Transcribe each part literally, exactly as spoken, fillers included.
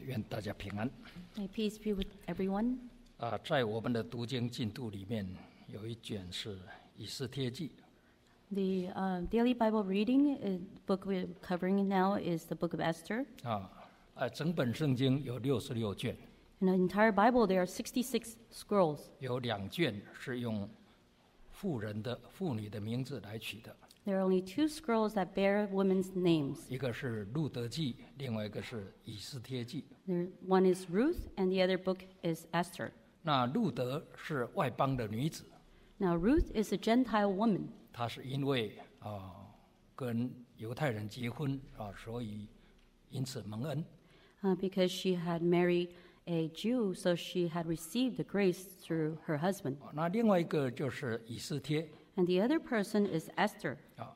愿大家平安。 May peace be with everyone. 啊，在我们的读经进度里面，有一卷是以斯帖记。 The uh, daily Bible reading uh, book we're covering now is the book of Esther. 啊，呃，整本圣经有六十六卷， In the entire Bible, there are sixty-six scrolls. 有两卷是用妇人的妇女的名字来取的， There are only two scrolls that bear women's names. 一个是路德记，另外一个是以斯帖记。 There, one is Ruth, and the other book is Esther. 那路德是外邦的女子， Now, Ruth is a Gentile woman. 她是因为啊跟犹太人结婚啊，所以因此蒙恩。 Uh, because she had married a Jew, so she had received the grace through her husband. 啊那另外一个就是以斯帖 And the other person is Esther. 啊。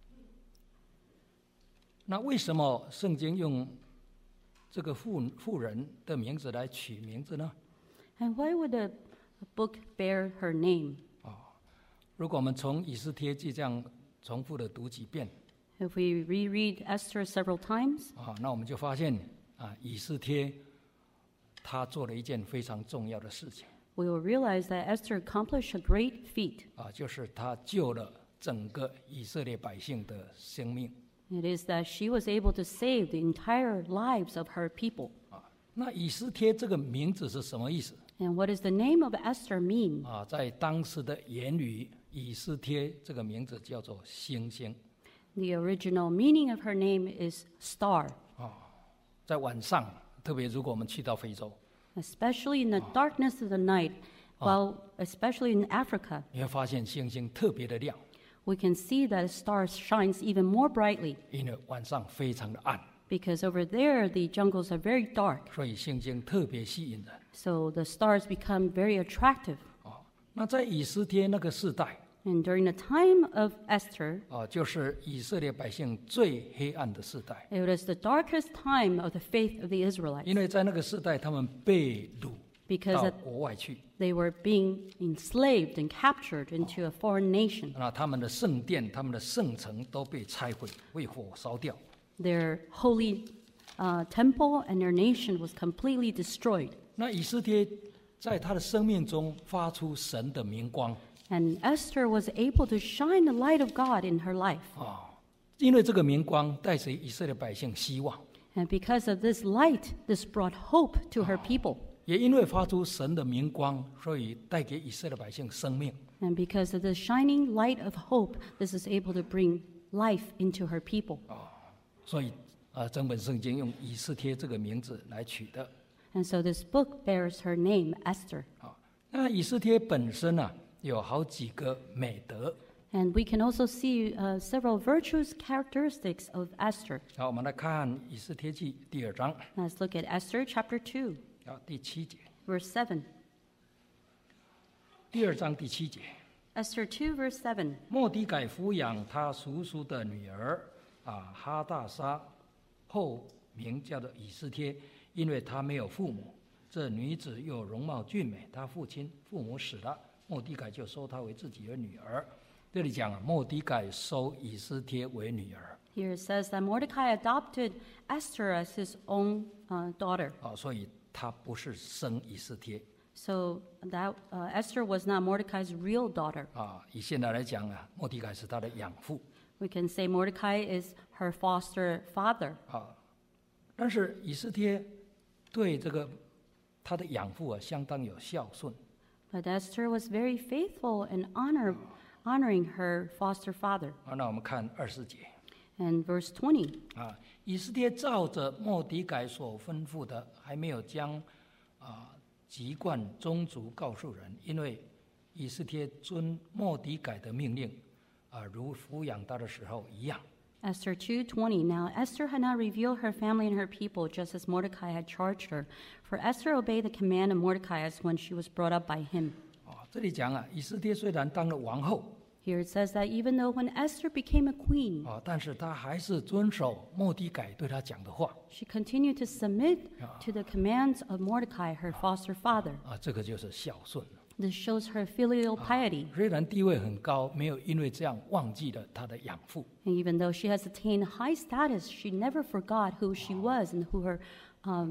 那为什么圣经用这个妇妇人的名字来取名字呢？ And why would a book bear her name? 如果我们从以斯帖记这样重复的读几遍 If we reread Esther several times, 啊，那我们就发现啊，以斯帖他做了一件非常重要的事情 we will realize that Esther accomplished a great feat. 啊，就是他救了整个以色列百姓的生命 It is that she was able to save the entire lives of her people. 啊。那以斯帖这个名字是什么意思 And what does the name of Esther mean? 啊？在当时的言语，以斯帖这个名字叫做星星 The original meaning of her name is star, 啊。在晚上，特别如果我们去到非洲， especially in the darkness of the night, while especially in Africa, 你会发现星星特别的亮， we can see that a star shines even more brightly 因为晚上非常的暗， because over there the jungles are very dark. 所以星星特别吸引人 So the stars become very attractive. 啊。那在以斯帖那个时代 And during the time of Esther, 啊，就是以色列百姓最黑暗的时代， it was the darkest time of the faith of the 因 Israelites 为在那个时代，他们被掳 because 到 at- 国外去， they were being enslaved and captured into a foreign nation. 那他们的圣殿、他们的圣城都被拆毁，为火烧掉。 Their holy uh, temple and their nation was completely destroyed. 那以斯帖在他的生命中发出神的明光 And Esther was able to shine the light of God in her life. 啊，因为这个明光带给以色列百姓希望， And because of this light, this brought hope to her people. 也因为发出神的明光，所以带给以色列百姓生命。 And because of the shining light of hope, this is able to bring life into her people. 所以啊，整本圣经用以斯帖这个名字来取的 And so this book bears her name, Esther. 啊。那以斯帖本身啊，有好几个美德。 And we can also see uh, several virtuous characteristics of Esther. 好，我们来看以斯帖记第二章 Let's look at Esther chapter two, 啊第七节， verse seven. 第二章第七节。 Esther two, verse seven. 末底改抚养他叔叔的女儿啊哈大沙，后名叫做以斯帖，因为她没有父母。这女子又容貌俊美，她父亲父母死了，末底改就收她为自己的女儿。这里讲啊，末底改收以斯帖为女儿 Here it says that Mordecai adopted Esther as his own uh, daughter. 啊，所以她不是生以斯帖 So that uh, Esther was not Mordecai's real daughter. 啊。以现在来讲啊，末底改是她的养父 We can say Mordecai is her foster father. 啊，但是以斯帖对这个她的养父啊相当有孝顺。 But Esther was very faithful and honor, honoring her foster father. 啊，那我们看二十节 And verse twenty. 啊，以斯帖照着末底改所吩咐的，还没有将啊籍贯宗族告诉人，因为以斯帖遵末底改的命令啊，如抚养他的时候一样。 Esther two twenty. Now Esther had not revealed her family and her people, just as Mordecai had charged her. For Esther obeyed the command of Mordecai as when she was brought up by him. 啊，这里讲啊，以斯帖虽然当了王后 Here it says that even though when Esther became a queen, 啊，但是她还是遵守末底改对她讲的话 she continued to submit to the commands of Mordecai, her foster father. 啊，这个就是孝顺。 This shows her filial piety. 虽然地位很高，没有因为这样忘记了她的养父。 And even though she has attained high status, she never forgot who she was and who her um,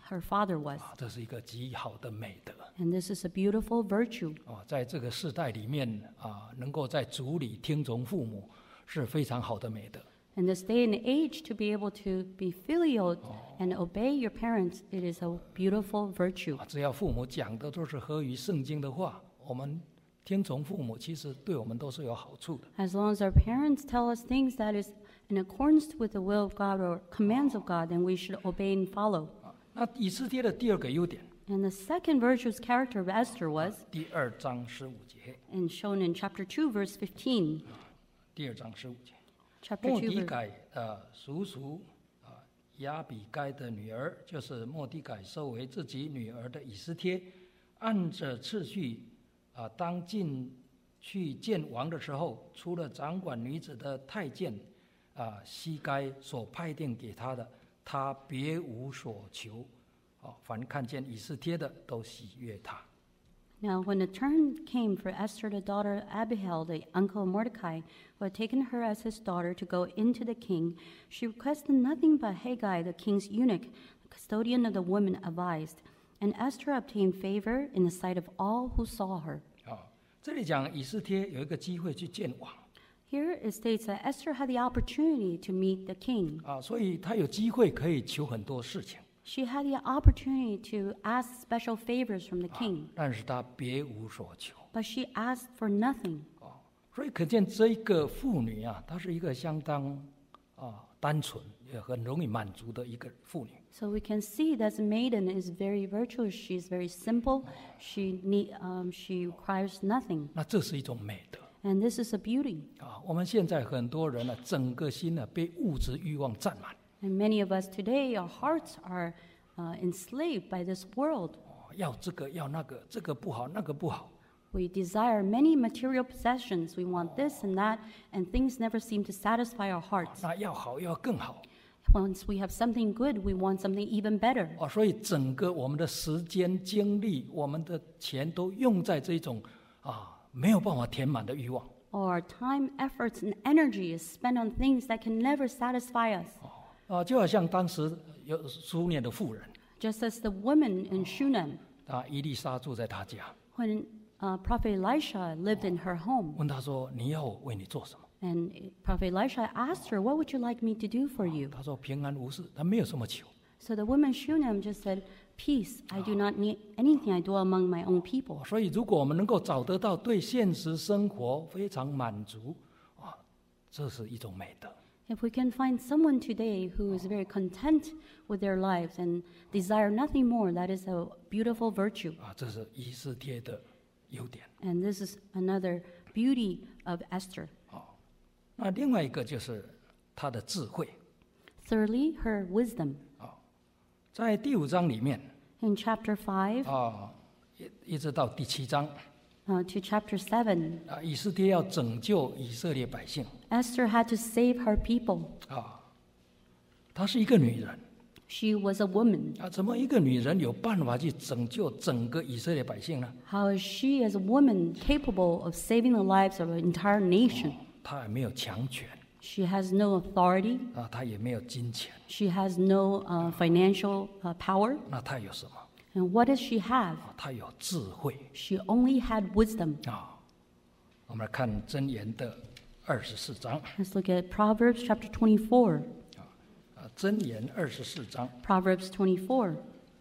her father was. 啊，这是一个极好的美德。 And this is a beautiful virtue. 啊，在这个世代里面啊，能够在主里听从父母，是非常好的美德。 In this day and age, to be able to be filial and obey your parents, it is a beautiful virtue. 啊，只要父母讲的都是合于圣经的话，我们听从父母，其实对我们都是有好处的。 As long as our parents tell us things that is in accordance with the will of God or commands of God, then we should obey and follow. 啊，那以斯帖的第二个优点， And the second virtuous character of Esther was, 第二章十五节， and shown in chapter two, verse fifteen. 第二章十五节。 Chapter 莫 two, 迪 verse 改呃叔叔啊亚比该的女儿，就是莫迪改收为自己女儿的以斯帖，按着次序啊，当进去见王的时候，除了掌管女子的太监啊西该所派定给他的，他别无所求。哦，凡看见以斯帖的，都喜悦他。 Now, when the turn came for Esther, the daughter of Abihail, the uncle of Mordecai, who had taken her as his daughter to go into the king, she requested nothing but Haggai, the king's eunuch, the custodian of the women, advised. And Esther obtained favor in the sight of all who saw her. 啊，这里讲以斯帖有一个机会去见王 Here it states that Esther had the opportunity to meet the king. 啊，所以他有机会可以求很多事情。 She had the opportunity to ask special favors from the king, 但是他别无所求 but she asked for nothing. 啊，所以可见这一个妇女啊，她是一个相当啊单纯也很容易满足的一个妇女 So we can see that the maiden is very virtuous. She is very simple. She need, um, she requires nothing, 那这是一种美德 and this is a beauty. 啊。我们现在很多人呢、啊，整个心呢、啊、被物质欲望占满 And many of us today, our hearts are uh, enslaved by this world. 哦，要这个要那个，这个不好那个不好 We desire many material possessions. We want this and that, and things never seem to satisfy our 啊 hearts. 那要好要更好 Once we have something good, we want something even better. 哦，所以整个我们的时间、精力、我们的钱都用在这种啊没有办法填满的欲望。 Our time, efforts, and energy is spent on things that can never satisfy us. 啊，就好像当时有苏念的妇人 Just as the woman in Shunem, 啊，伊丽莎住在她家， when uh, Prophet Elisha lived in her home, 问她说：“你要我为你做什么 and Prophet Elisha asked her, "What would you like me to do for？” you? 她说：“平安无事。”她没有什么求 So the woman Shunem just said, "Peace. I do not need anything. I dwell among my own people." 所以，如果我们能够找得到对现实生活非常满足啊，这是一种美德。 If we can find someone today who is very content with their lives and desire nothing more, that is a beautiful virtue. 啊，这是以斯帖的优点。 And this is another beauty of Esther. 那另外一个就是她的智慧。 Thirdly, her wisdom. 在第五章里面 In chapter five 啊，一一直到第七章 uh, to chapter seven, 啊，以斯帖要拯救以色列百姓 Esther had to save her people. 啊。她是一个女人 She was a woman. 啊，怎么一个女人有办法去拯救整个以色列百姓呢？ How is she, as a woman, capable of saving the lives of an entire nation? 她也没有强权 She has no authority. 啊，她也没有金钱， She has no uh, financial uh, power. 那她有什么？ And what does she have? 啊，她有智慧 She only had wisdom. 啊。我们来看箴言的二十四章 Let's look at Proverbs chapter twenty-four. 啊，箴言二十四章 Proverbs twenty-four,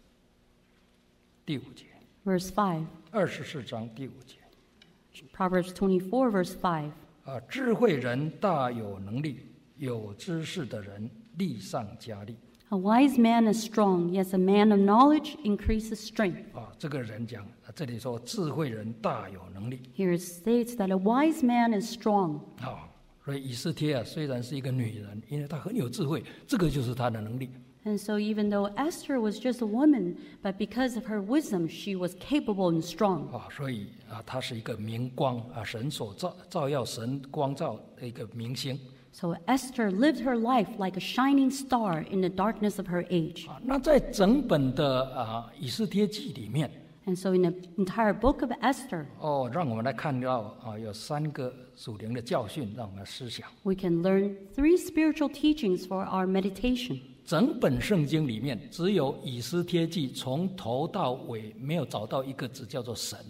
第五节， verse five. 二十四章第五节 Proverbs twenty-four, verse five. 啊，智慧人大有能力，有知识的人力上加力 A wise man is strong, yes, a man of knowledge increases strength. 啊。这个人讲，啊这里说智慧人大有能力 Here it states that a wise man is strong. 啊。所以以斯帖啊，虽然是一个女人，因为她很有智慧，这个就是她的能力 And so even though Esther was just a woman, but because of her wisdom, she was capable and strong. 啊。所以啊，她是一个明光啊，神所照照耀神光照的一个明星 So Esther lived her life like a shining star in the darkness of her age. 啊。那在整本的啊以斯帖记里面， And so in the entire book of Esther, 哦，让我们来看到啊，有三个属灵的教训，让我们思想。 we can learn three spiritual teachings for our meditation. 整本圣经里面只有以斯帖记从头到尾没有找到一个字叫做神。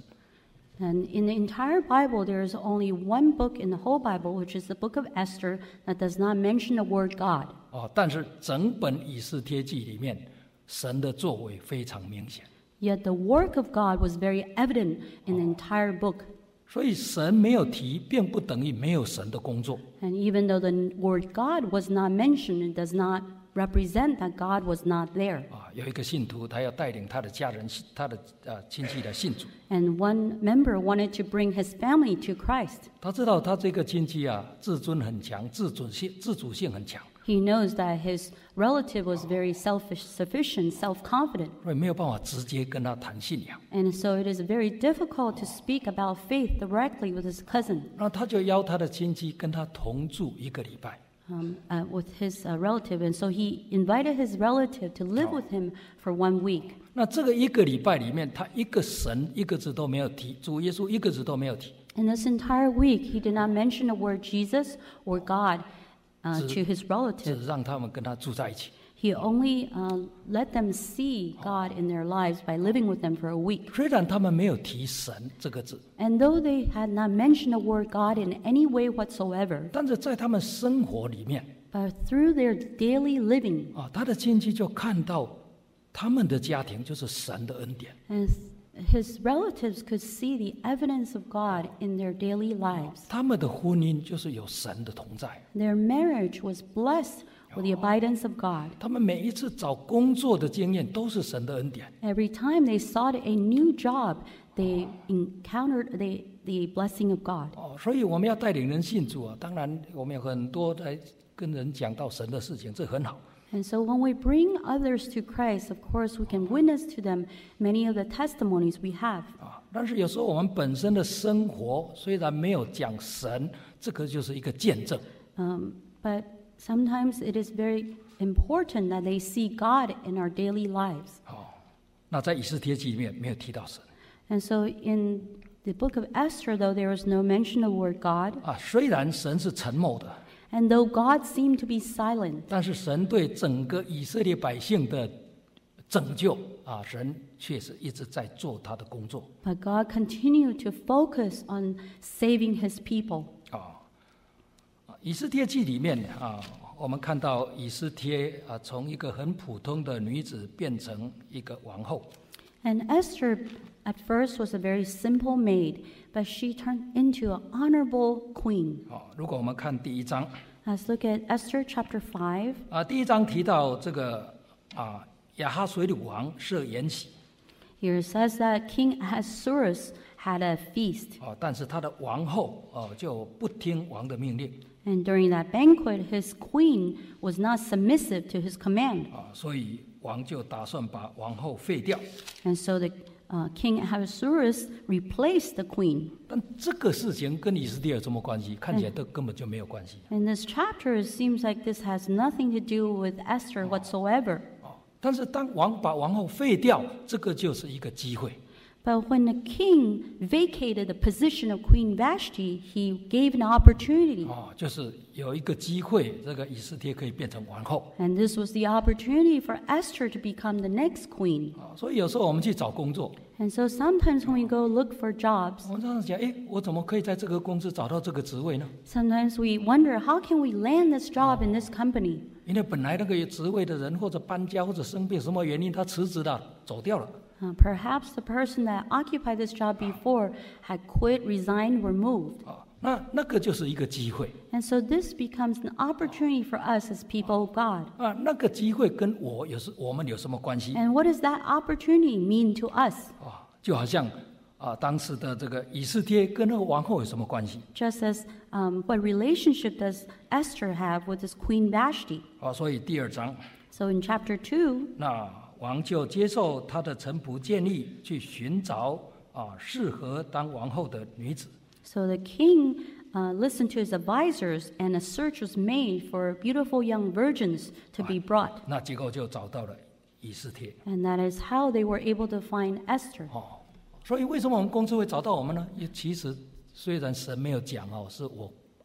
And in the entire Bible, there is only one book in the whole Bible, which is the book of Esther, that does not mention the word God. 哦，但是整本以斯帖记里面，神的作为非常明显。 Yet the work of God was very evident in the entire book. 所以神没有提，并不等于没有神的工作。 And even though the word God was not mentioned, it does not represent that God was not there. 啊，有一个信徒，他要带领他的家人、他的呃亲戚来信主。 And one member wanted to bring his family to Christ. 他知道他这个亲戚啊，自尊很强，自主性自主性很强， He knows that his relative was very self-sufficient, self-confident. 所以没有办法直接跟他谈信仰。 And so it is very difficult to speak about faith directly with his cousin, 那他就邀他的亲戚跟他同住一个礼拜。 um, uh, with his uh, relative. And so he invited his relative to live with him for one week. 那这个一个礼拜里面，他一个神一个字都没有提，主耶稣一个字都没有提。 In this entire week, he did not mention the word Jesus or God uh, to his 只 relative. 让他们跟他住在一起。 He only uh, let them see God in their lives by living with them for a week. 虽然他们没有提神这个字， And though they had not mentioned the word God in any way whatsoever, 但是在他们生活里面 but through their daily living, 啊，他的亲戚就看到他们的家庭就是神的恩典。 and his relatives could see the evidence of God in their daily lives. 他们的婚姻就是有神的同在。 Their marriage was blessed with the abidance of God. 他们每一次找工作的经验都是神的恩典。 Every time they sought a new job, they encountered the, the blessing of God. 哦，所以我们要带领人信主啊，当然我们有很多在跟人讲到神的事情，这很好。 And so when we bring others to Christ, of course, we can witness to them many of the testimonies we have. 啊，但是有时候我们本身的生活虽然没有讲神，这个就是一个见证。 Um, but sometimes it is very important that they see God in our daily lives. 哦，那在以斯帖记里面没有提到神 And so in the book of Esther, though, there was no mention of the word God. 啊，虽然神是沉默的， And though God seemed to be silent, 但是神对整个以色列百姓的拯救啊，神确实一直在做他的工作 but God continued to focus on saving his people. 啊。以斯帖记里面啊，我们看到以斯帖啊，从一个很普通的女子变成一个王后。 And Esther at first was a very simple maid, but she turned into an honorable queen. 哦，如果我们看第一章 Let's look at Esther chapter five. 啊，第一章提到这个啊，亚哈水鲁王设筵席 Here it says that King Ahasuerus had a feast, 啊，但是他的王后哦、就不听王的命令 and during that banquet, his queen was not submissive to his command. 啊，所以王就打算把王后废掉。 And so the uh, King Ahasuerus replaced the queen. 但这个事情跟以斯帖有什么关系？看起来都根本就没有关系。 In this chapter, it seems like this has nothing to do with Esther whatsoever. 哦，但是当王把王后废掉，这个就是一个机会。 But when the king vacated the position of Queen Vashti, he gave an opportunity. 哦，就是有一个机会，这个以斯帖可以变成王后。 And this was the opportunity for Esther to become the next queen. 啊，所以有时候我们去找工作， And so sometimes when we go look for jobs, 我们常常想，哎，我怎么可以在这个公司找到这个职位呢？ sometimes we wonder, how can we land this job in this company? 因为本来那个职位的人，或者搬家，或者生病，什么原因，他辞职了，走掉了。 Uh, perhaps the person that occupied this job before had quit, resigned, or moved. 啊，那那个就是一个机会 And so this becomes an opportunity for us as people of God. 啊，那个机会跟我有时我们有什么关系 And what does that opportunity mean to us? 啊？就好像啊，当时的这个以斯帖跟那个王后有什么关系 Just as um, what relationship does Esther have with this Queen Vashti? 啊？所以第二章， So in chapter two, 那王就接受他的臣仆建议，去寻找啊适合当王后的女子。 so the king uh, listened to his advisors, and a search was made for beautiful young virgins to be brought. 那结果就找到了以斯帖 And that is how they were able to find Esther. 哦。所以为什么我们公司会找到我们呢？也其实虽然神没有讲哦，是我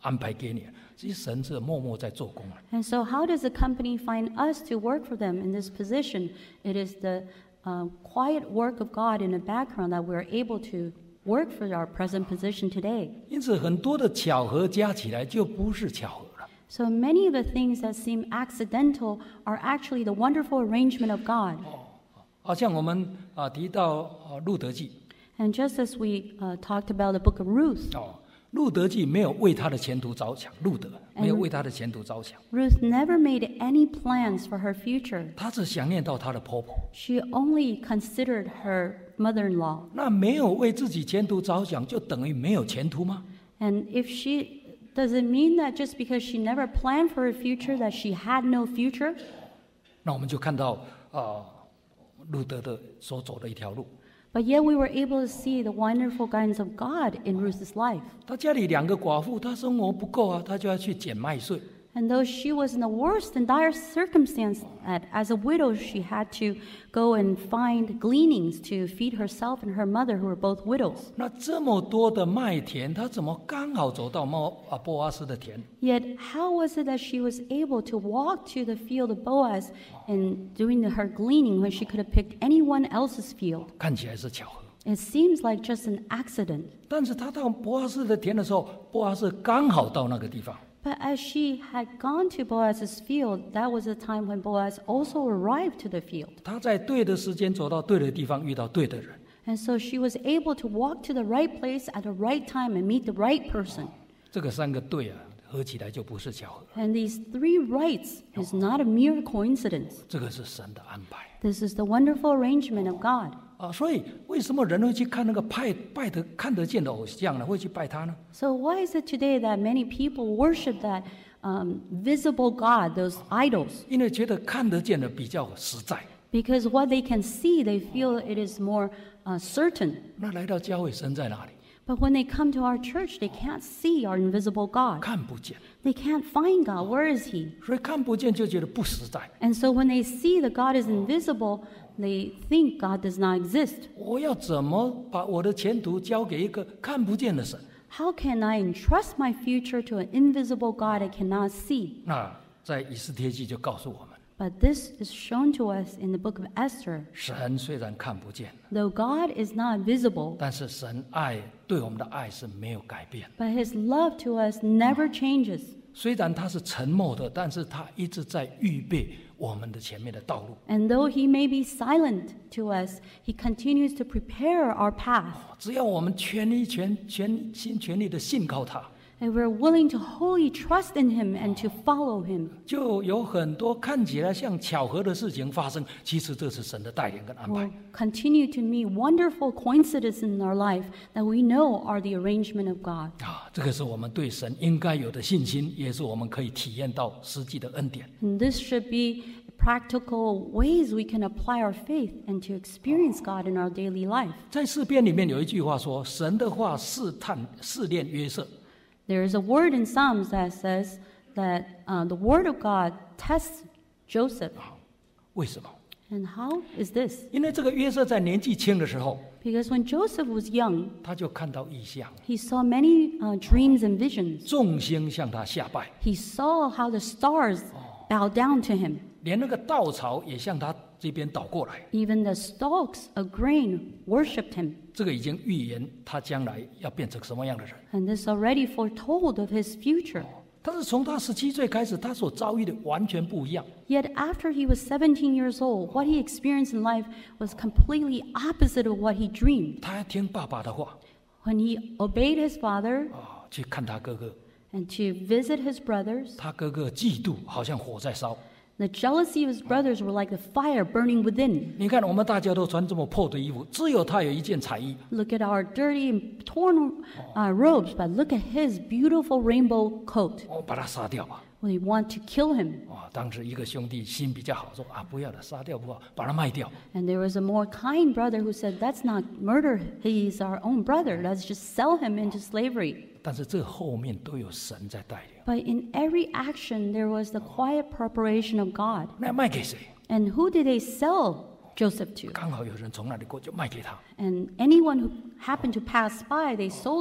安排给你。其实神是默默在做工了。 And so, how does the company find us to work for them in this position? It is the uh, quiet work of God in the background that we're able to work for our present position today. 因此，很多的巧合加起来就不是巧合了。 So many of the things that seem accidental are actually the wonderful arrangement of God. 好像我们啊提到啊路德记 And just as we uh, talked about the book of Ruth, 哦，路德记没有为他的前途着想，路德没有为他的前途着想， Ruth never made any plans for her future. 他只想念到他的婆婆。 She only considered her mother-in-law. 那没有为自己前途着想，就等于没有前途吗？ And if she, does it mean that just because she never planned for a future that she had no future? 那我们就看到啊，路德的所走的一条路。 But yet we were able to see the wonderful guidance of God in Ruth's life. 他家里两个寡妇，他生活不够啊，他就要去捡麦穗。 And though she was in the worst and dire circumstance, that as a widow she had to go and find gleanings to feed herself and her mother, who were both widows. 那这么多的麦田，他怎么刚好走到摩啊波阿斯的田？ Yet how was it that she was able to walk to the field of Boaz and doing the, her gleaning when she could have picked anyone else's field? 看起来是巧合， It seems like just an accident. 但是他到波阿斯的田的时候，波阿斯刚好到那个地方。 But as she had gone to Boaz's field, that was the time when Boaz also arrived to the field. 他在对的时间走到对的地方，遇到对的人。 And so she was able to walk to the right place at the right time and meet the right person. 这个三个对啊，合起来就不是巧合， And these three rights is not a mere coincidence. 这个是神的安排 This is the wonderful arrangement of God. 啊。所以为什么人会去看那个拜拜得看得见的偶像呢？会去拜他呢？ So why is it today that many people worship that um, visible God, those idols? 因为觉得看得见的比较实在。 Because what they can see, they feel it is more uh, certain. 那来到教会，神在哪里？ But when they come to our church, they can't see our invisible God. 看不见， They can't find God. Where is He? 所以看不见就觉得不实在。 And so when they see that God is invisible, they think God does not exist. 我要怎么把我的前途交给一个看不见的神？ How can I entrust my future to an invisible God I cannot see? 那在以斯帖记就告诉我们， But this is shown to us in the book of Esther. 神虽然看不见， Though God is not visible, 但是神爱对我们的爱是没有改变。 but His love to us never changes. 虽然他是沉默的，但是他一直在预备我们的前面的道路。 And though He may be silent to us, He continues to prepare our path. 只要我们全力、全全心全力的信靠他， And we're willing to wholly trust in Him and to follow Him. 就有很多看起来像巧合的事情发生。其实这是神的带领跟安排 We'll。continue to meet wonderful coincidences in our life that we know are the arrangement of God. 啊，这个是我们对神应该有的信心，也是我们可以体验到实际的恩典。 And this should be practical ways we can apply our faith and to experience God in our daily life. 在诗篇里面有一句话说：“神的话试探试炼约瑟。” There is a word in Psalms that says that uh, the word of God tests Joseph. 为什么？ And how is this? 因为这个约瑟在年纪轻的时候， Because when Joseph was young, 他就看到异象， he saw many uh, dreams and visions. 众星向他下拜， He saw how the stars bowed down to him. 连那个稻草也向他这边倒过来。 Even the stalks of grain worshipped him. 这个已经预言他将来要变成什么样的人。 And this already foretold of his future. 但是从他十七岁开始，他所遭遇的完全不一样。 Yet after he was seventeen years old, what he experienced in life was completely opposite of what he dreamed. 他要听爸爸的话 When he obeyed his father 啊，去看他哥哥， and to visit his brothers, 他哥哥嫉妒，好像火在烧。 the jealousy of his brothers were like the fire burning within. 你看，我们大家都穿这么破的衣服，只有他有一件彩衣。 Look at our dirty and torn uh, robes, but look at his beautiful rainbow coat. 我、把他杀掉吧。 We want to kill him. 啊，当时一个兄弟心比较好，说啊，不要了，杀掉不好，把他卖掉。 And there was a more kind brother who said, that's not murder. He's our own brother. Let's just sell him into slavery. 但是这后面都有神在带领。 But in every action, there was the quiet preparation of God. 那卖给谁？ And who did they sell Joseph to? 刚好有人从那里过，就卖给他。 And anyone who happened to pass by, they sold it.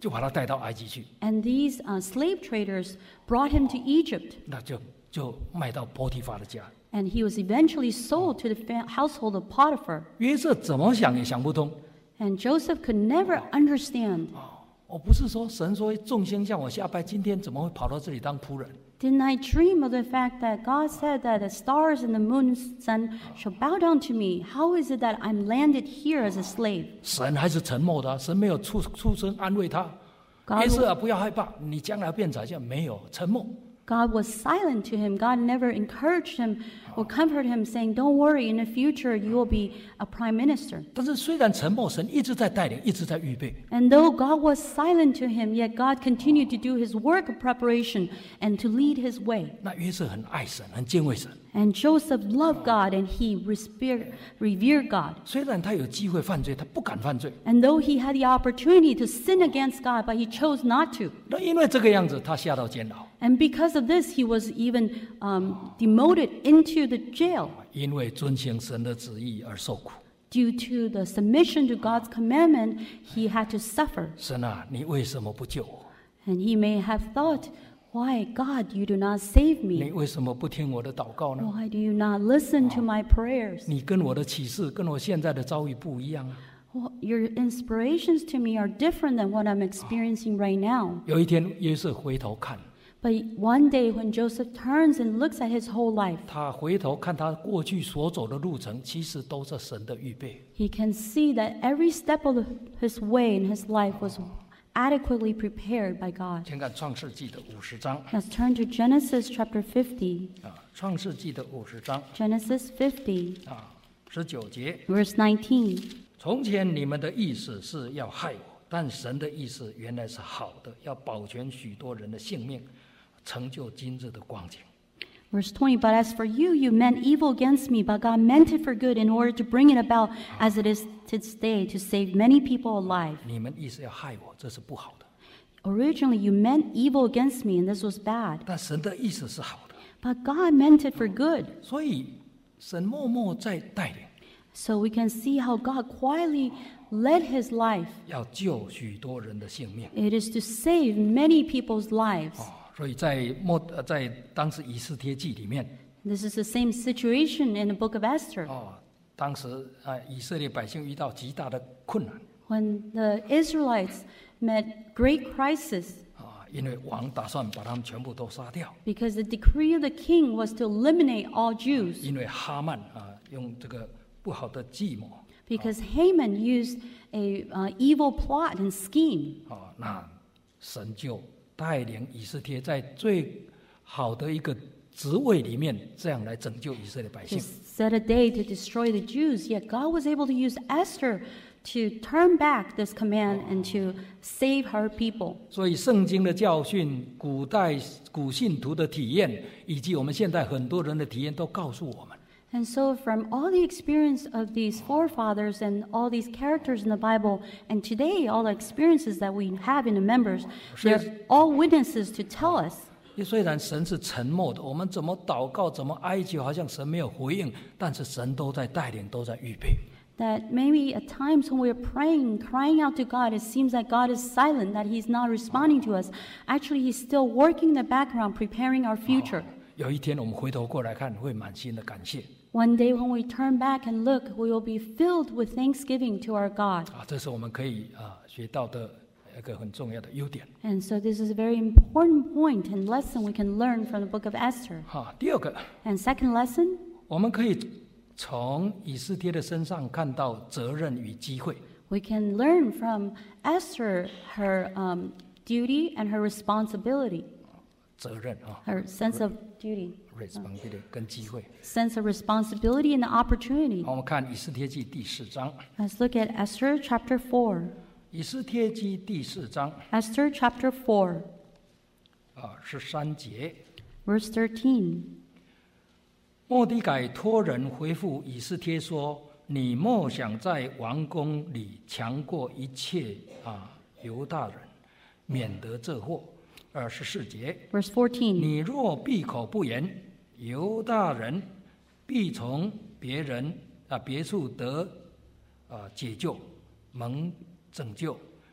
就把他带到埃及去， And these uh, slave traders brought him to Egypt, 那就就卖到波提法的家。 and he was eventually sold to the fa- household of Potiphar. 约瑟怎么想也想不通。 And Joseph could never understand. 我不是说神说众星向我下拜，今天怎么会跑到这里当仆人？ Didn't I dream of the fact that God said that the stars and the moon and sun shall bow down to me? How is it that I'm landed here as a slave? 神还是沉默的啊、神没有出出声安慰他。 God 约瑟啊，不要害怕，你将来变宰相。没有，沉默。 God was silent to him. God never encouraged him or comforted him, saying, "Don't worry, in the future you will be a prime minister." 但是虽然沉默，神一直在带领，一直在预备。 And though God was silent to him, yet God continued to do his work of preparation and to lead his way. 那约瑟很爱神，很敬畏神。 And Joseph loved God and he respe- revered God. 虽然他有机会犯罪，他不敢犯罪。 And though he had the opportunity to sin against God, but he chose not to. 那因为这个样子，他下到监牢。 And because of this, he was even um, demoted into the jail 因为遵行神的旨意而受苦。 due to the submission to God's commandment. He had to suffer. 神啊，你为什么不救我？ And he may have thought, "Why, God, you do not save 你 me? 为什么不听我的祷告呢？ Why do you not listen to my prayers? 你跟我的启示，跟我现在的遭遇不一样啊。 Well, your inspirations to me are different than what I'm experiencing right now." 有一天，约瑟回头看， But one day when Joseph turns and looks at his whole life, 他回头看他过去所走的路程，其实都是神的预备。 he can see that every step of his way in his life was adequately prepared by God. 请看创世纪的五十章 Let's turn to Genesis chapter fifty. 啊，创世纪的五十章 Genesis fifty, 啊，十九节。 verse nineteen. 从前你们的意思是要害我，但神的意思原来是好的，要保全许多人的性命，成就今日的光景。 Verse twenty, "But as for you, you meant evil against me, but God meant it for good in order to bring it about as it is this day, to save many people alive." 你们意思要害我，这是不好的， Originally, you meant evil against me, and this was bad. 但神的意思是好的， But God meant it for good. 所以神默默在带领， So we can see how God quietly led his life. 要救许多人的性命。 It is to save many people's lives. 哦，所以在末呃在当时以斯帖记里面， This is the same situation in the book of Esther. 哦，当时啊、呃、以色列百姓遇到极大的困难 When the Israelites met great crisis 啊、因为王打算把他们全部都杀掉， because the decree of the king was to eliminate all Jews. 因为哈曼啊、用这个不好的计谋 Because Haman used a uh, evil plot and scheme. 啊、那神就带领以斯帖在最好的一个职位里面，这样来拯救以色列百 To 姓。 set a day to destroy the Jews, yet God was able to use Esther to turn back this command and to save her people. 所以圣经的教训、古代古信徒的体验，以及我们现在很多人的体验，都告诉我们， And so, from all the experience of these forefathers and all these characters in the Bible, and today all the experiences that we have in the members, they're all witnesses to tell us 虽然神是沉默的，我们怎么祷告、怎么哀求，好像神没有回应，但是神都在带领，都在预备。 that maybe at times when we're praying, crying out to God, it seems like God is silent, that He's not responding to us. Actually, He's still working in the background, preparing our future. 有一天我们回头过来看，会满心的感谢 One day when we turn back and look, we will be filled with thanksgiving to our God. 啊，这是我们可以啊学到的一个很重要的优点。 And so this is a very important point and lesson we can learn from the book of Esther. 哈，第二个， And second lesson, 我们可以从以斯帖的身上看到责任与机会。 we can learn from Esther her um, duty and her responsibility, 责任啊 her sense of duty, ，responsibility 跟机会。 sense of responsibility and the opportunity. 好，我们看以斯帖记第四章。 Let's look at Esther chapter four. 以斯帖记第四章 Esther chapter four, 啊十三节， verse thirteen. 末底改托人回复以斯帖说：“你莫想在王宫里强过一切啊犹大人，免得这祸。”二十四节， Verse fourteen. 你若闭口不言，犹大人必从别人啊别处得啊解救，蒙拯救，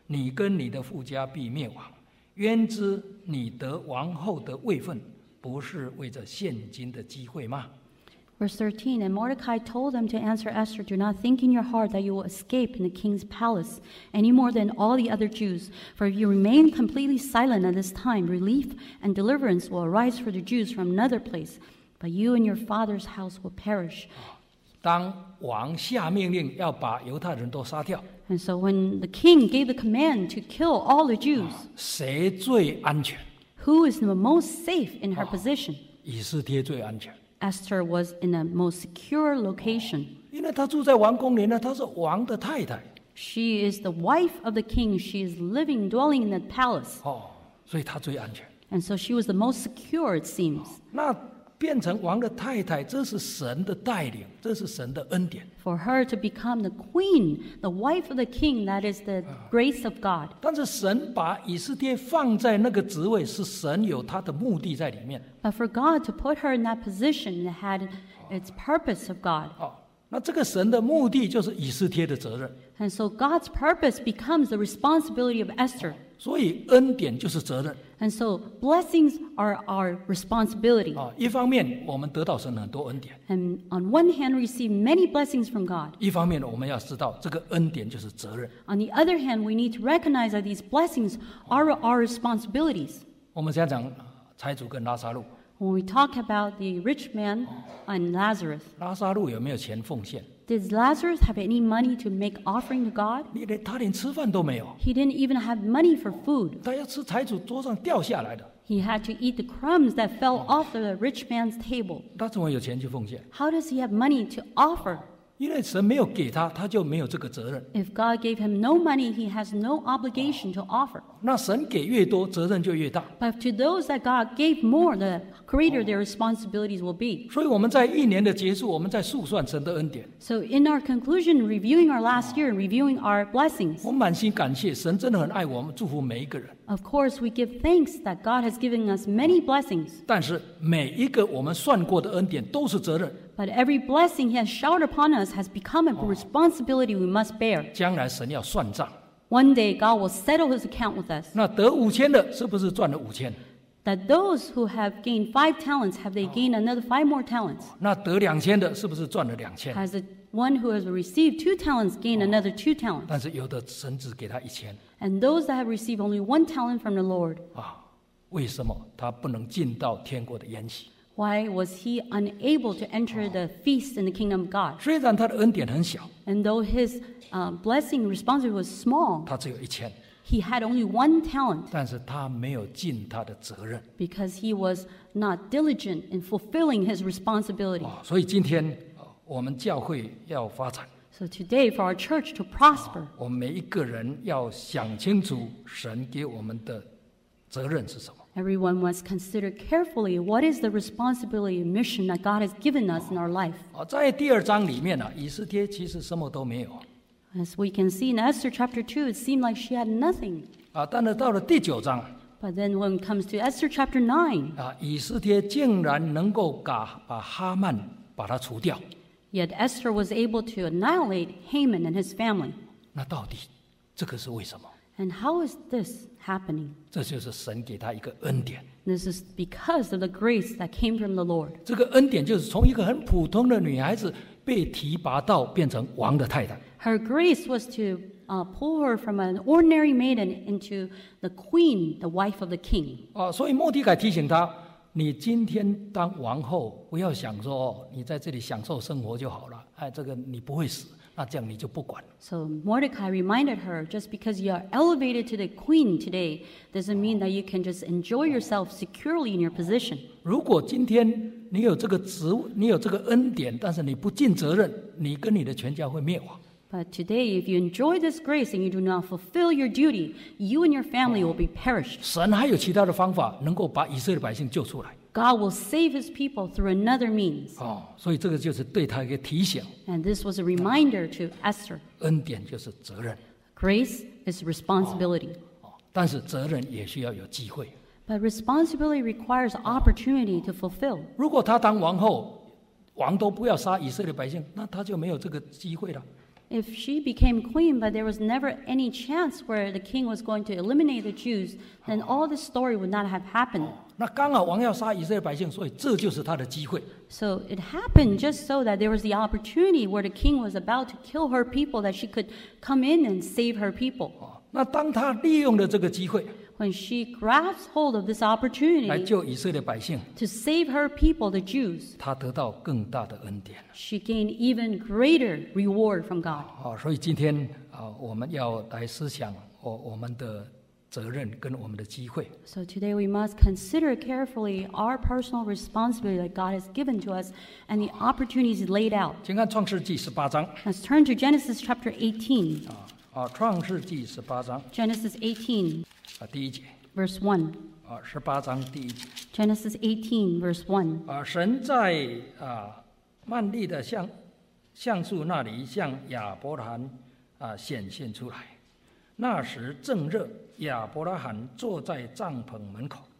你跟你的父家必灭亡。焉知你得王后的位分，不是为着现今的机会吗？ Verse thirteen, and Mordecai told them to answer Esther, do not think in your heart that you will escape in the king's palace any more than all the other Jews. For if you remain completely silent at this time, relief and deliverance will arise for the Jews from another place, but you and your father's house will perish. 当王下命令要把犹太人都杀掉， And so when the king gave the command to kill all the Jews, 谁最安全？ who is the most safe in her position? 以斯帖最安全， Esther was in the most secure location. 因为她住在王宫里呢，她是王的太太 She is the wife of the king. She is living, dwelling in the palace. 哦，所以她最安全。 And so she was the most secure, it seems. 那变成王的太太，这是神的带领，这是神的恩典。 For her to become the queen, the wife of the king, that is the grace of God. 但是神把以斯帖放在那个职位，是神有他的目的在里面。 But for God to put her in that position, it had its purpose of God. 哦，那这个神的目的就是以斯帖的责任， And so God's purpose becomes the responsibility of Esther. 所以恩典就是责任。 And so blessings are our responsibility. 啊，一方面我们得到神很多恩典， And on one hand, we receive many blessings from God. 一方面我们要知道这个恩典就是责任。 On the other hand, we need to recognize that these blessings are our responsibilities. 我们现在讲财主跟拉撒路， When we talk about the rich man and Lazarus, 拉撒路有没有钱奉献？ did Lazarus have any money to make offering to God? 你连他连吃饭都没有， He didn't even have money for food. 他要吃财主桌上掉下来的， He had to eat the crumbs that fell off the rich man's table. 他怎么有钱去奉献？ How does he have money to offer? 因为神没有给他，他就没有这个责任。 If God gave him no money, he has no obligation to offer. 那神给越多，责任就越大。 But to those that God gave more, the greater their responsibilities will be. 所以我们在一年的结束，我们在述算神的恩典， So in our conclusion, reviewing our last year, reviewing our blessings, 我满心感谢神，真的很爱我们，祝福每一个人。 of course, we give thanks that God has given us many blessings. 但是每一个我们算过的恩典都是责任， But every blessing He has showered upon us has become a responsibility we must bear. 将来神要算账。 One day, God will settle His account with us. 那得五千的，是不是赚了五千？ That those who have gained five talents, have they gained another five more talents? 那得两千的，是不是赚了两千？ Has the one who has received two talents gained another two talents? 但是有的神只给他一千 And those that have received only one talent from the Lord, 啊？为什么他不能进到天国的筵席？ why was he unable to enter the feast in the kingdom of God? 虽然他的恩典很小， And though his uh, blessing responsibility was small, 他只有一千， he had only one talent 但是他没有尽他的责任 because he was not diligent in fulfilling his responsibility. 啊。所以今天啊我们教会要发展， So today, for our church to prosper, 我们每一个人要想清楚神给我们的责任是什么。 everyone must consider carefully what is the responsibility and mission that God has given us in our life. 啊，在第二章里面呢、啊，以斯帖其实什么都没有 As we can see in Esther chapter two, it seemed like she had nothing. 啊，但是到了第九章 But then when it comes to Esther chapter nine, 啊，以斯帖竟然能够把把哈曼把他除掉， yet Esther was able to annihilate Haman and his family. 那到底这个是为什么？ And how is this happening? 这就是神给他一个恩典。 This is because of the grace that came from the Lord. 这个恩典就是从一个很普通的女孩子被提拔到变成王的太太。 Her grace was to uh, pull her from an ordinary maiden into the queen, the wife of the king. 啊，所以莫迪凯提醒他：你今天当王后，不要想说哦，你在这里享受生活就好了。哎，这个你不会死，那这样你就不管。 So Mordecai reminded her, just because you are elevated to the queen today, doesn't mean that you can just enjoy yourself securely in your position. 如果今天你有这个职务，你有这个恩典，但是你不尽责任，你跟你的全家会灭亡。 But today, if you enjoy this grace and you do not fulfill your duty, you and your family will be perished. 神还有其他的方法能够把以色列百姓救出来。 God will save his people through another means. 哦，所以这个就是对他一个提醒， And this was a reminder to Esther. 恩典就是责任， Grace is responsibility. 哦，但是责任也需要有机会。 But responsibility requires opportunity to fulfill. 如果他当王后，王都不要杀以色列百姓，那他就没有这个机会了。 If she became queen, but there was never any chance where the king was going to eliminate the Jews, then all this story would not have happened. 那刚好王要杀以色列百姓，所以这就是他的机会。 So it happened just so that there was the opportunity where the king was about to kill her people, that she could come in and save her people. 哦，那当他利用了这个机会 When she grabs hold of this 来 opportunity 救以色列百姓， to save her people, the Jews, 他得到更大的恩典。 she gained even greater reward from God. 好，所以今天啊，我们要来思想我我们的责任跟我们的机会。 So today we must consider carefully our personal responsibility that God has given to us and the opportunities laid out. 请看创世纪十八章 Let's turn to Genesis chapter eighteen. 啊啊，创世纪十八章 Genesis eighteen, 啊第一节 verse one. 啊，十八章第一节 Genesis eighteen, verse one. 啊，神在啊曼利的橡橡树那里向亚伯拉罕啊显现出来。那时正热，亚伯拉罕坐在帐篷门口。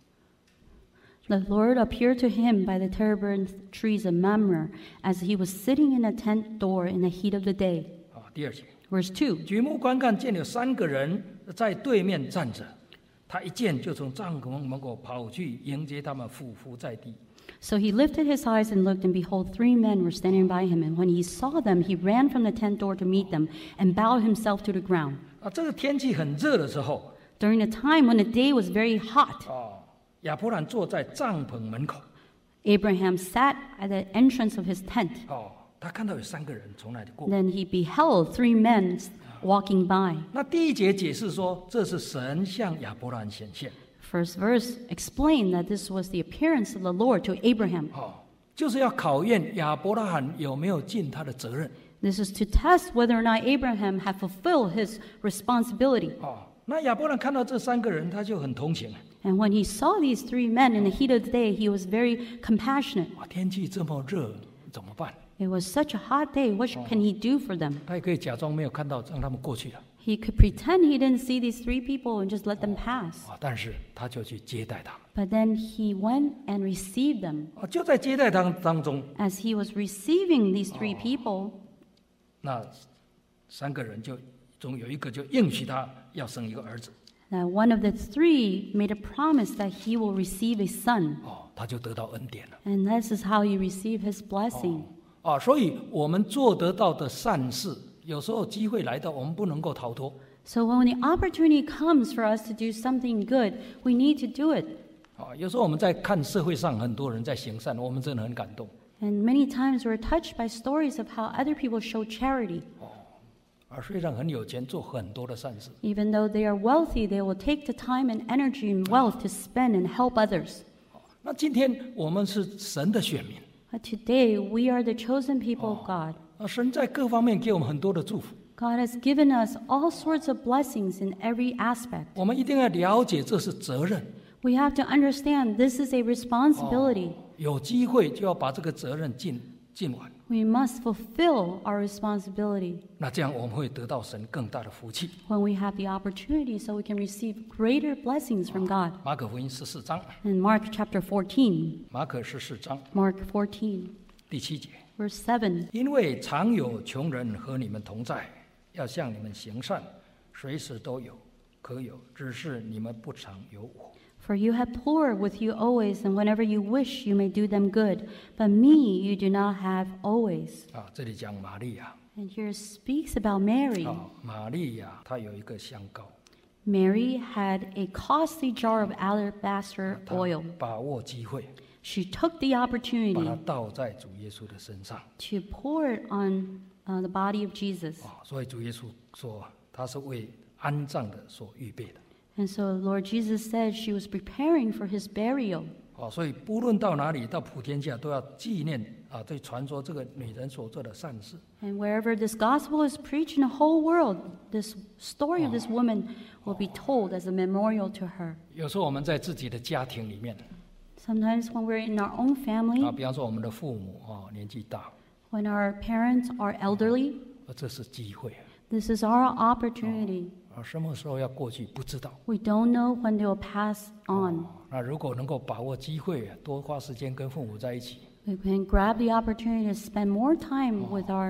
The Lord appeared to him by the terebinth trees of Mamre as he was sitting in a tent door in the heat of the day. 啊，第二节， Verse two. 举目观看，见有三个人在对面站着。他一见就从帐篷门口跑去迎接他们，俯伏在地。 So he lifted his eyes and looked, and behold, three men were standing by him. And when he saw them, he ran from the tent door to meet them and bowed himself to the ground. 啊，这个天气很热的时候， During the time when the day was very hot, 哦，亚伯兰坐在帐篷门口。 Abraham sat at the entrance of his tent. 哦，他看到有三个人从那里过。 Then he beheld three men walking by. 那第一节解释说，这是神向亚伯兰显现。 First verse explained that this was the appearance of the Lord to Abraham. 哦，就是要考验亚伯拉罕有没有尽他的责任。 This is to test whether or not Abraham had fulfilled his responsibility. 哦，那亚伯兰看到这三个人，他就很同情。 And when he saw these three men in the heat of the day, he was very compassionate. 哇，天气这么热，怎么办？ It was such a hot day. What can he do for them? 他也可以假装没有看到，让他们过去了。 He could pretend he didn't see these three people and just let them pass. 啊，但是他就去接待他们。 But then he went and received them. 啊，就在接待当当中， As he was receiving these three people, 那三个人就中有一个就应许他要生一个儿子。 that one of the three made a promise that he will receive a son. 哦，他就得到恩典了。 And this is how he received his blessing. 啊，所以我们做得到的善事，有时候机会来到，我们不能够逃脱。 So when the opportunity comes for us to do something good, we need to do it. 啊，有时候我们在看社会上很多人在行善，我们真的很感动。 And many times we're touched by stories of how other people show charity. 啊，虽然很有钱，做很多的善事。 Even though they are wealthy, they will take the time and energy and wealth to spend and help others. 那今天我们是神的选民， But today, we are the chosen people of God. 啊，神在各方面给我们很多的祝福。 God has given us all sorts of blessings in every aspect. 我们一定要了解这是责任， We have to understand this is a responsibility. 有机会就要把这个责任尽尽完。 We must fulfill our responsibility 那这样我们会得到神更大的福气。 when we have the opportunity so we can receive greater blessings from God. 马可福音十四章， In Mark chapter fourteen, 马可十四章 Mark fourteen, 第七节， verse seven. 因为常有穷人和你们同在，要向你们行善，随时都有，可有，只是你们不常有我。 For you have poor with you always, and whenever you wish, you may do them good. But me you do not have always. 啊，这里讲玛利亚， And here it speaks about Mary. 啊，玛利亚她有一个香膏， Mary had a costly jar of alabaster 她 oil. 把握机会， She took the 把它 opportunity 倒在主耶稣的身上。 to pour it on uh, the body of Jesus. 啊，所以主耶稣说，他是为安葬的所预备的。 And so Lord Jesus said she was preparing for his burial. 啊，所以不论到哪里，到普天下都要纪念啊，对传说这个女人所做的善事。 And wherever this gospel is preached in the whole world, this story of this woman will be told as a memorial to her. 有时候我们在自己的家庭里面， Sometimes when we're in our own 啊， family, 比方说我们的父母啊年纪大， when our parents are elderly, 啊，这是机会 this is our opportunity. 啊，什么时候要过去不知道。 We don't know when they will pass on. 那如果能够把握机会，多花时间跟父母在一起， We can grab the opportunity to spend more time with our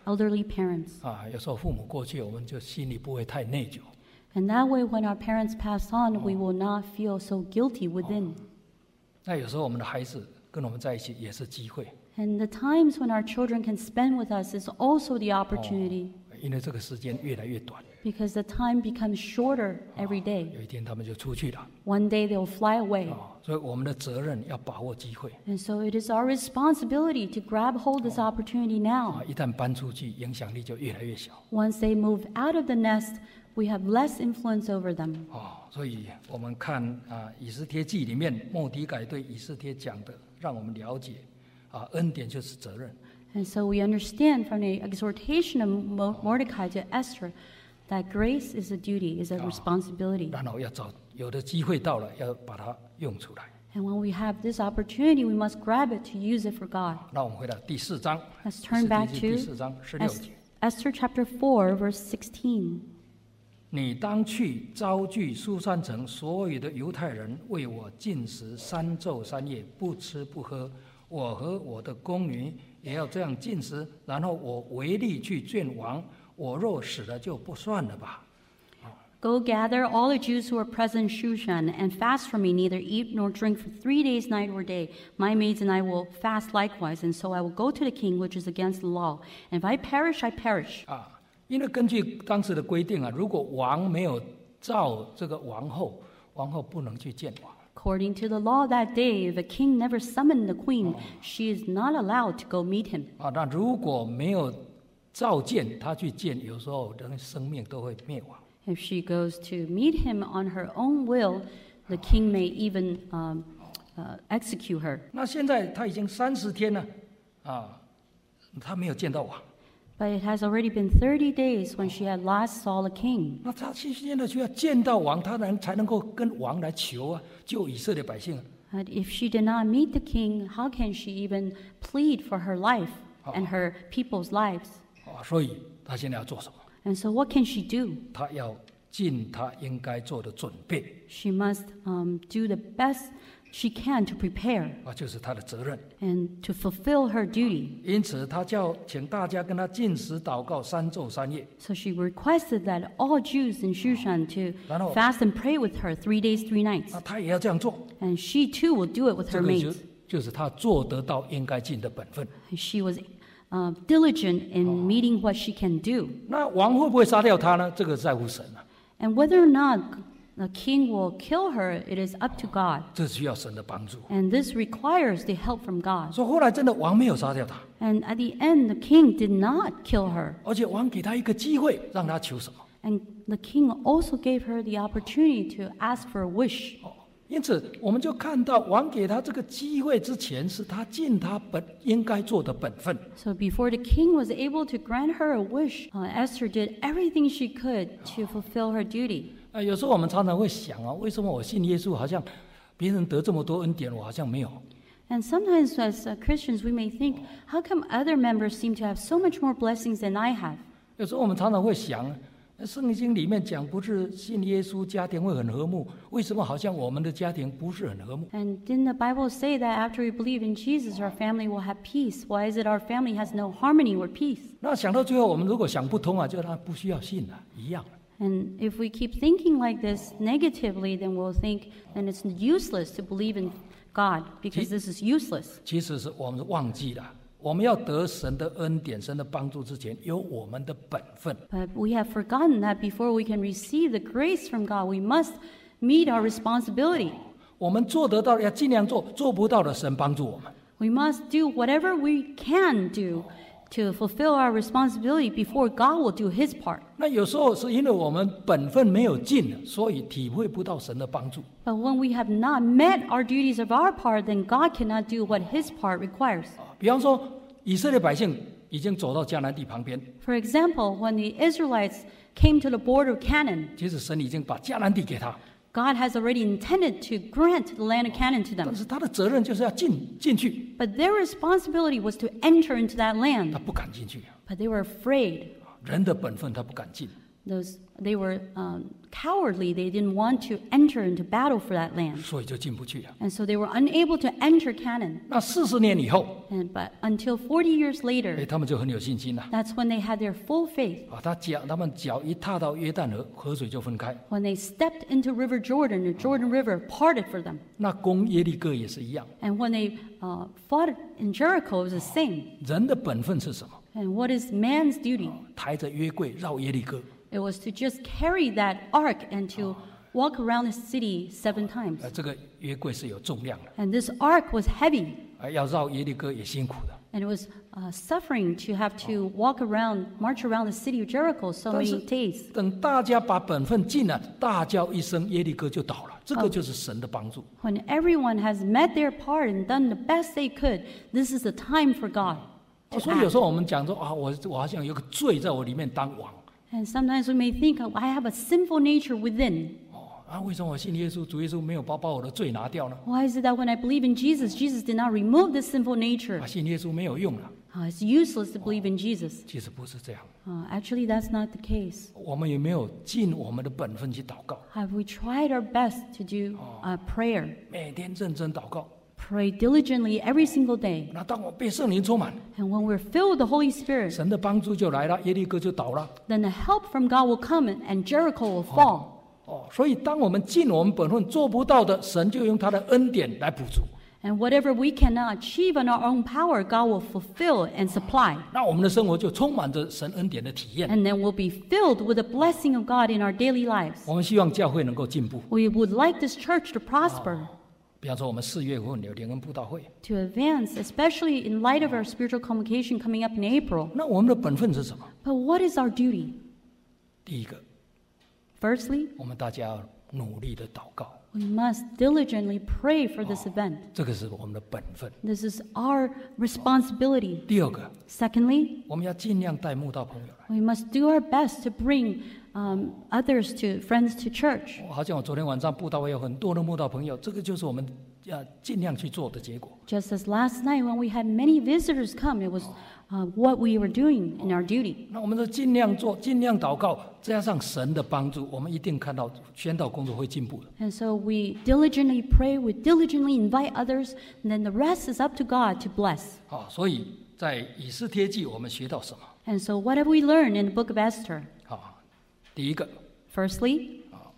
elderly parents. 啊，有时候父母过去，我们就心里不会太内疚。 And that way, when our parents pass on, we will not feel so guilty within. 那有时候我们的孩子跟我们在一起也是机会， And the times when our children can spend with us is also the opportunity, 因为这个时间越来越短， because the time becomes shorter every day. 有一天他们就出去了。 One day they'll fly away. 哦，所以我们的责任要把握机会 And so it is our responsibility to grab hold this opportunity 啊！ now. 一旦搬出去，影响力就越来越小 Once they move out of the nest, we have less influence over them. 哦。所以我们看啊，《以斯帖记》里面，末底改对以斯帖讲的，让我们了解啊，恩典就是责任。 And so we understand from the exhortation of Mo- Mordecai to Esther that grace is a duty, is a responsibility. 然后要找有的机会到了，要把它用出来。 And when we have this opportunity, we must grab it to use it for God. 那我们回到第四章， Let's turn back 以斯帖记第四 to 章十六 Es- 节。 Esther chapter four, verse sixteen. 你当去招聚书珊城所有的犹太人，为我禁食三昼三夜，不吃不喝。我和我的宫女也要这样禁食，然后我违例去见王。我若死了，就不算了吧。 Go gather all the Jews who are present in Shushan, and fast for me, neither eat nor drink for three days, night or day. My maids and I will fast likewise, and so I will go to the king, which is against the law. And if I perish, I perish. 啊，因为根据当时的规定啊，如果王没有召这个王后，王后不能去见王。 According to the law that day, if a king never summoned the queen, she is not allowed to go meet him. 啊，那如果没有召见他去见，有时候人生命都会灭亡。 If she goes to meet him on her own will, the king may even um, uh, execute her. 那现在他已经三十天了，啊，他没有见到王。 But it has already been thirty days when she had last saw the king. 那他现在就要见到王，他能才能够跟王来求啊，救以色列百姓啊。 But if she did not meet the king, how can she even plead for her life and her people's lives? 啊，所以他现在要做什么？ And so what can she do? 他要尽他应该做的准备 She must um, do the best she can to prepare 啊，就是他的责任。 and to fulfill her duty. 因此，他叫请大家跟他禁食祷告三昼三夜。 So she requested that all Jews in Shushan to 然后- fast and pray with her three days, three nights. 那他也要这样做， And she too will do it with 这 her 个就 maids. 就是他做得到应该尽的本分。 She was uh, diligent in meeting what she can do. 那王会不会杀掉他呢？这个在乎神啊， And whether or not the king will kill her, it is up to God. 这需要神的帮助。 And this requires the help from God. 所以后来真的王没有杀掉他， And at the end, the king did not kill her. 而且王给他一个机会，让他求什么。 And the king also gave her the opportunity to ask for a wish. 哦，因此我们就看到王给他这个机会之前，是他尽他本应该做的本分。 So before the king was able to grant her a wish, uh, Esther did everything she could to fulfill her duty. 啊，有时候我们常常会想啊，为什么我信耶稣，好像别人得这么多恩典，我好像没有？ And sometimes as uh, Christians, we may think, how come other members seem to have so much more blessings than I have? 有时候我们常常会想，圣经里面讲不是信耶稣家庭会很和睦，为什么好像我们的家庭不是很和睦？ And didn't the Bible say that after we believe in Jesus, our family will have peace? Why is it our family has no harmony or peace? 那想到最后，我们如果想不通啊，就他不需要信了，一样。 And if we keep thinking like this negatively, then we'll think then it's useless to believe in God because this is useless. 其实是我们忘记了，我们要得神的恩典、神的帮助之前，有我们的本分。 But we have forgotten that before we can receive the grace from God, we must meet our responsibility. 我们做得到的要尽量做，做不到的神帮助我们。 We must do whatever we can do to fulfill our responsibility before God will do His part. 那有时候是因为我们本分没有尽，所以体会不到神的帮助。 But when we have not met our duties of our part, then God cannot do what His part requires. 比方说，以色列百姓已经走到迦南地旁边， For example, when the Israelites came to the border of Canaan, 其实神已经把迦南地给他， God has already intended to grant the land of Canaan to 但 them. 是他的责任就是要进进去， But their responsibility was to enter into that 他 land. 不敢进去。 But they were afraid. 人的本分他不敢进， Those they were um, cowardly. They didn't want to enter into battle for that land, 所以就进不去了。 and so they were unable to enter Canaan. 那四十年以后， And but until forty years 哎， later, 他们就很有信心了。 that's when they had their full faith. 啊，他脚，他们脚一踏到约旦河，河水就分开。 When they stepped into River Jordan, the Jordan River parted for them. 那攻耶利哥也是一样， And when they uh, fought in Jericho, it was the same. 人的本分是什么？ And what is man's duty? 抬着约柜绕耶利哥。 It was to just carry that ark and to walk around the city seven times. 呃，这个约柜是有重量的， And this ark was heavy, 啊，要绕耶利哥也辛苦的。 and it was uh, suffering to have to walk around, march around the city of Jericho so 但是 many days. 等大家把本分尽了，大叫一声，耶利哥就倒了。这个就是神的帮助。 When everyone has met their part and done the best they could, this is the time for God 哦 to 所以有 act. 时候我们讲说啊，我我好像有个罪在我里面当王。 And sometimes we may think, oh, I have a sinful nature within. 哦，啊，为什么我信耶稣，主耶稣没有把把我的罪拿掉呢？ Why is it that when I believe in Jesus, Jesus did not remove this sinful nature? 啊，信耶稣没有用了。 Uh, it's useless to believe in Jesus. 其实不是这样， Uh, actually, that's not the case. 我们有没有尽我们的本分去祷告？ Have we tried our best to do uh, prayer? 每天认真祷告。 Pray diligently every single day. 那当我被圣灵充满， And when we're filled with the Holy Spirit, 神的帮助就来了，耶利哥就倒了。 then the help from God will come and Jericho will fall. 哦，所以当我们尽我们本分做不到的，神就用他的恩典来补足。 And whatever we cannot achieve on our own power, God will fulfill and supply. 那我们的生活就充满着神恩典的体验。 And then we'll be filled with the blessing of God in our daily lives. 我们希望教会能够进步。 We would like this church to prosper, 比方说，我们四月份有联恩布道会， to advance, especially in light of our spiritual convocation coming up in April. 那我们的本分是什么？ But what is our duty? 第一个， Firstly, 我们大家要努力的祷告， we must diligently pray for this event. 这个是我们的本分。 This is our responsibility. 第二个， Secondly, 我们要尽量带慕道朋友来。 we must do our best to bring um, others to friends to church. 好像我昨天晚上布道会有很多的慕道朋友，这个就是我们要尽量去做的结果。 Just as last night when we had many visitors come, it was uh, what we were doing in our duty. 那我们就尽量做，尽量祷告，加上神的帮助，我们一定看到宣道工作会进步的。 And so we diligently pray, we diligently invite others, and then the rest is up to God to bless. 好，所以在以斯帖记我们学到什么？ And so what have we learned in the book of Esther? 好，第一个， Firstly,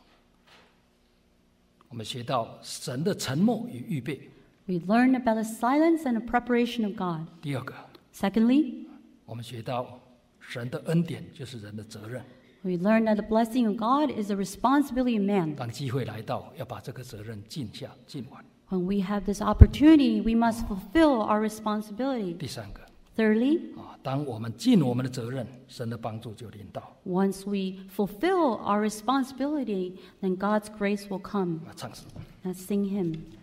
我们学到神的沉默与预备； we learned about the silence and the preparation of God. 第二个， Secondly, 我们学到神的恩典就是人的责任。 we learned that the blessing of God is the responsibility of man. 当机会来到，要把这个责任尽下尽完。 When we have this opportunity, we must fulfill our responsibility. 第三个， Thirdly, 啊，当我们尽我们的责任，神的帮助就临到。 once we fulfill our responsibility, then God's grace will come. 那唱诗。 Let's sing him.